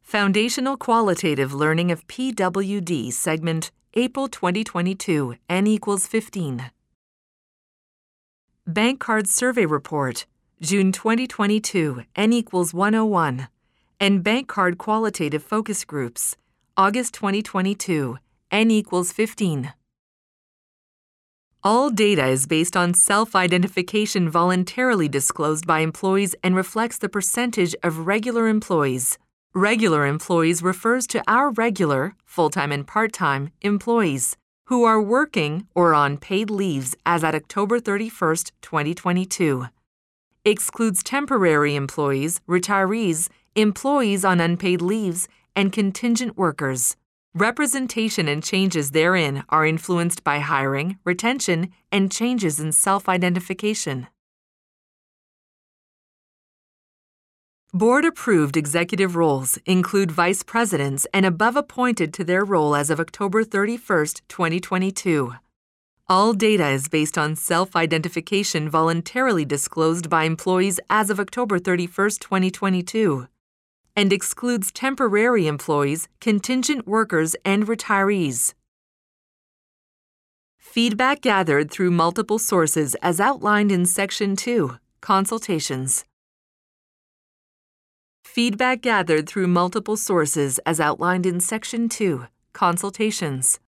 Foundational Qualitative Learning of PWD Segment April 2022, N equals 15. Bank Card Survey Report, June 2022, N equals 101. And Bank Card Qualitative Focus Groups, August 2022, N equals 15. All data is based on self-identification voluntarily disclosed by employees and reflects the percentage of regular employees. Regular employees refers to our regular, full-time and part-time, employees who are working or on paid leaves as at October 31, 2022. Excludes temporary employees, retirees, employees on unpaid leaves, and contingent workers. Representation and changes therein are influenced by hiring, retention, and changes in self-identification. Board-approved executive roles include vice presidents and above appointed to their role as of October 31, 2022. All data is based on self-identification voluntarily disclosed by employees as of October 31, 2022. And excludes temporary employees, contingent workers, and retirees. Feedback gathered through multiple sources as outlined in Section 2, Consultations. Feedback gathered through multiple sources as outlined in Section 2, Consultations.